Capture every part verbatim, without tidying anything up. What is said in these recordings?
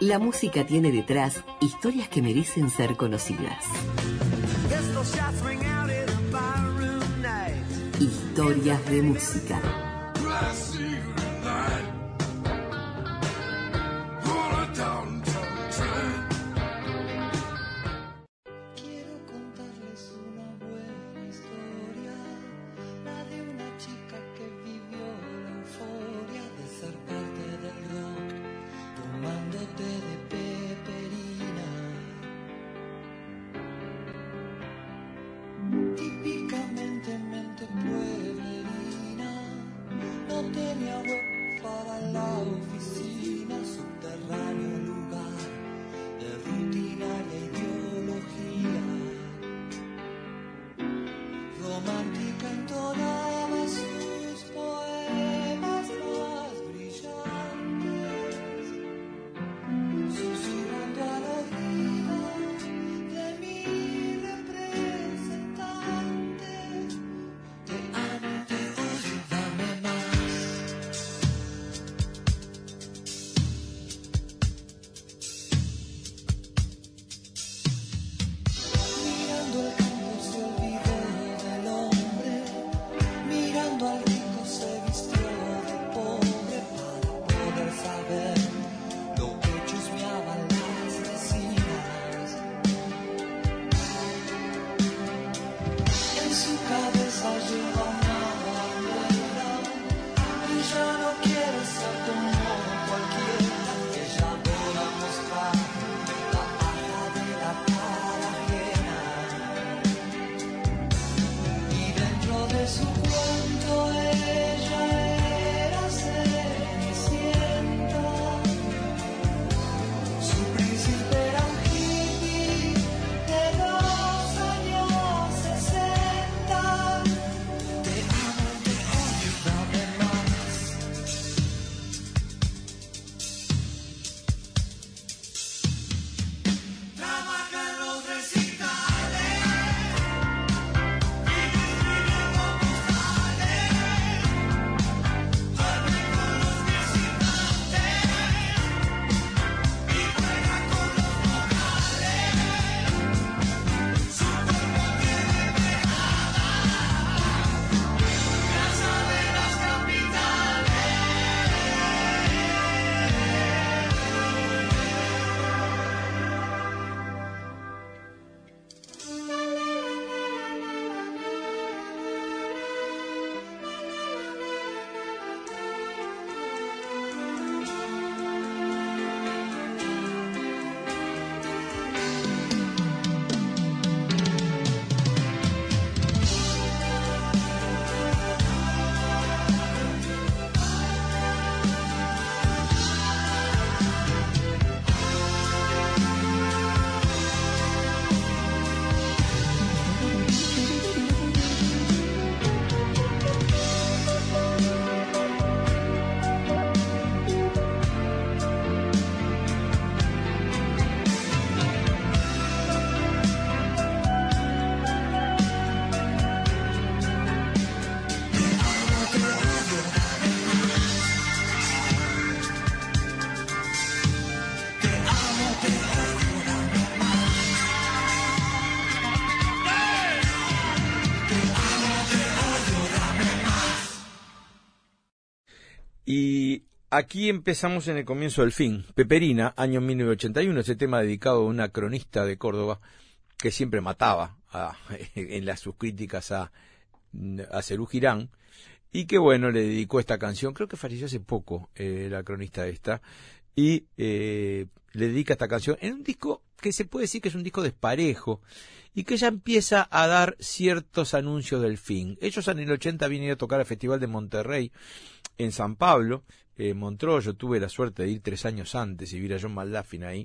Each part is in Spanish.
La música tiene detrás historias que merecen ser conocidas. Historias de música. Y aquí empezamos en el comienzo del fin. Peperina, año mil novecientos ochenta y uno, ese tema dedicado a una cronista de Córdoba que siempre mataba a, en las sus críticas a, a Serú Girán, y que bueno, le dedicó esta canción, creo que falleció hace poco eh, la cronista esta, y eh, le dedica esta canción en un disco que se puede decir que es un disco desparejo, y que ya empieza a dar ciertos anuncios del fin. Ellos en el ochenta vienen a tocar al Festival de Monterrey, en San Pablo, eh, Montreux. Yo tuve la suerte de ir tres años antes y vi a John McLaughlin ahí.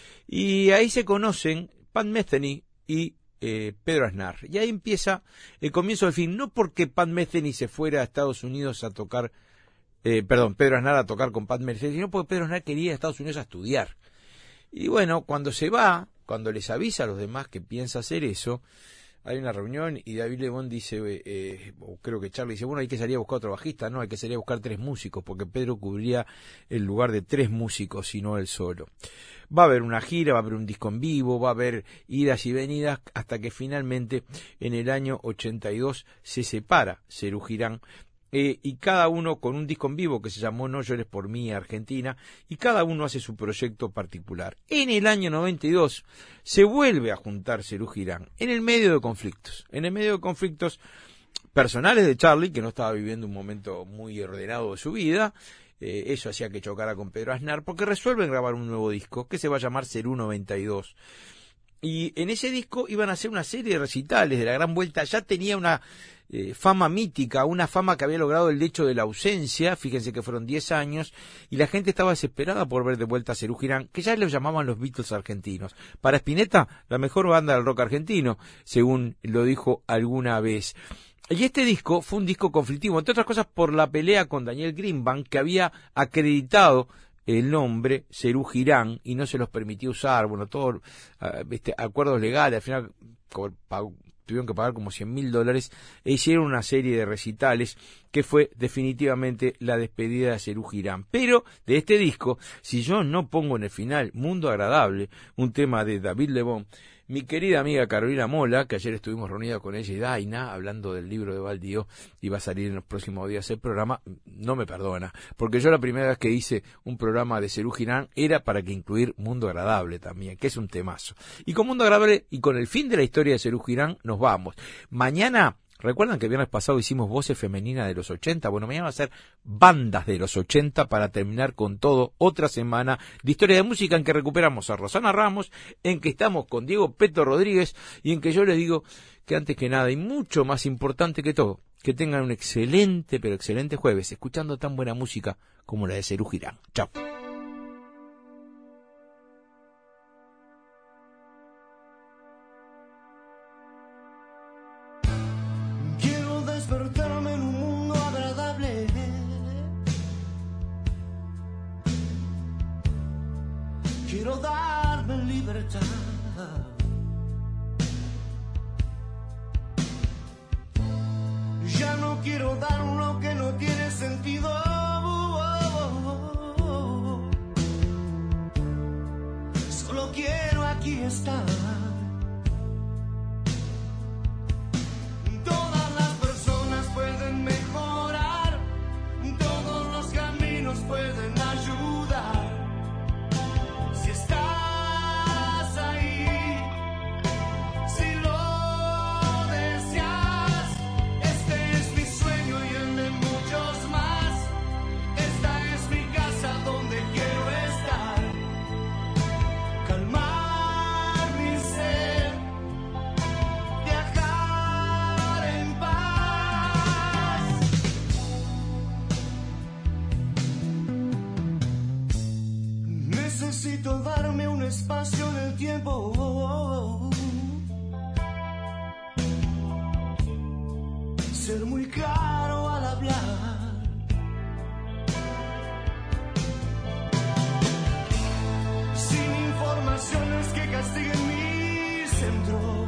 Y ahí se conocen Pat Metheny y eh, Pedro Aznar. Y ahí empieza el comienzo del fin. No porque Pat Metheny se fuera a Estados Unidos a tocar, eh, perdón, Pedro Aznar a tocar con Pat Metheny, sino porque Pedro Aznar quería ir a Estados Unidos a estudiar. Y bueno, cuando se va, cuando les avisa a los demás que piensa hacer eso, hay una reunión y David Lebón dice, eh, o creo que Charlie dice, bueno, hay que salir a buscar otro bajista, no, hay que salir a buscar tres músicos, porque Pedro cubría el lugar de tres músicos y no él solo. Va a haber una gira, va a haber un disco en vivo, va a haber idas y venidas, hasta que finalmente en el año ochenta y dos se separa Serú Girán, Eh, y cada uno con un disco en vivo que se llamó No llores por mí, Argentina, y cada uno hace su proyecto particular. En el año noventa y dos se vuelve a juntar Serú Girán, en el medio de conflictos, en el medio de conflictos personales de Charlie, que no estaba viviendo un momento muy ordenado de su vida. Eh, eso hacía que chocara con Pedro Aznar, porque resuelven grabar un nuevo disco que se va a llamar Serú noventa y dos. Y en ese disco iban a hacer una serie de recitales de la Gran Vuelta. Ya tenía una eh, fama mítica, una fama que había logrado el hecho de la ausencia. Fíjense que fueron diez años y la gente estaba desesperada por ver de vuelta a Serú Girán, que ya lo llamaban los Beatles argentinos. Para Spinetta, la mejor banda del rock argentino, según lo dijo alguna vez. Y este disco fue un disco conflictivo, entre otras cosas por la pelea con Daniel Greenbank, que había acreditado el nombre Serú Girán y no se los permitió usar, bueno, todos uh, este, acuerdos legales, al final pagó, tuvieron que pagar como cien mil dólares e hicieron una serie de recitales que fue definitivamente la despedida de Serú Girán. Pero de este disco, si yo no pongo en el final Mundo Agradable, un tema de David Lebón, mi querida amiga Carolina Mola, que ayer estuvimos reunidos con ella y Daina, hablando del libro de Baldío, y va a salir en los próximos días el programa, no me perdona, porque yo la primera vez que hice un programa de Serú Girán era para que incluir Mundo Agradable también, que es un temazo. Y con Mundo Agradable y con el fin de la historia de Serú Girán nos vamos. Mañana, ¿recuerdan que el viernes pasado hicimos voces femeninas de los ochenta? Bueno, mañana va a ser bandas de los ochenta para terminar con todo otra semana de historia de música en que recuperamos a Rosana Ramos, en que estamos con Diego Peto Rodríguez y en que yo les digo que antes que nada y mucho más importante que todo, que tengan un excelente, pero excelente jueves, escuchando tan buena música como la de Serú Girán. Chao. Quiero darme libertad. Ya no quiero dar lo que no tiene sentido. Solo quiero aquí estar. Todas las personas pueden mejorar. Todos los caminos pueden ayudar. Si estás ahí, si lo deseas, este es mi sueño y el de muchos más. Esta es mi casa donde quiero estar. Calmar mi ser, viajar en paz. Necesito darme un espacio en el tiempo, ser muy claro al hablar, sin informaciones que castiguen mi centro.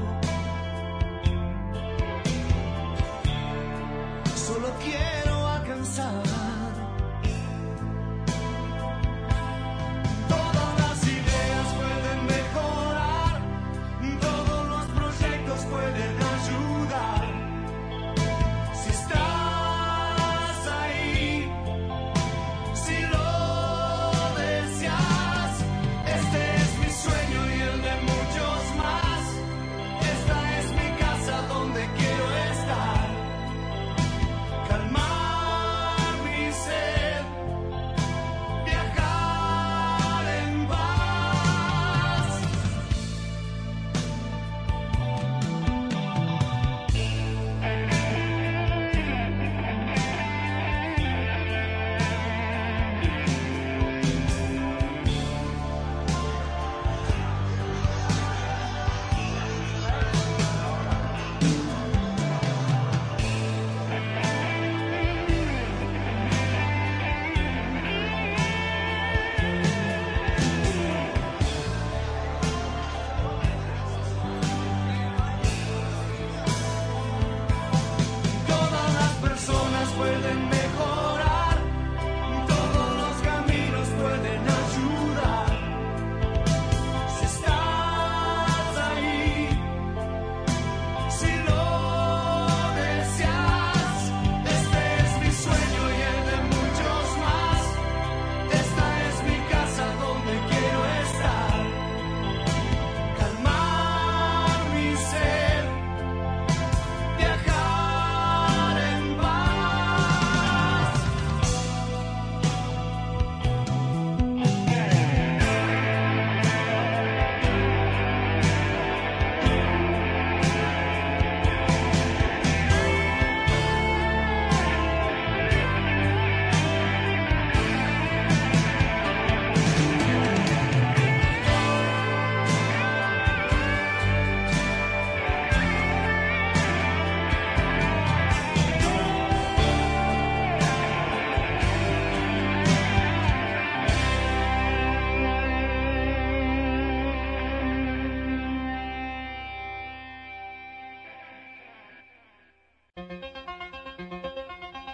Solo quiero alcanzar. Pueden ayudar si está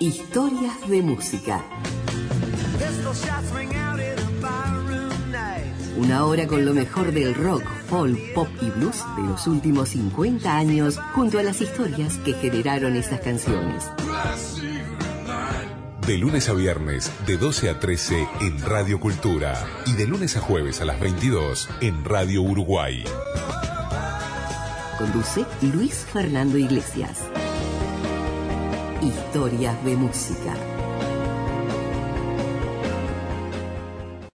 Historias de música. Una hora con lo mejor del rock, folk, pop y blues de los últimos cincuenta años, junto a las historias que generaron esas canciones. De lunes a viernes, de doce a trece en Radio Cultura. Y de lunes a jueves a las veintidós en Radio Uruguay. Conduce Luis Fernando Iglesias. Historias de música.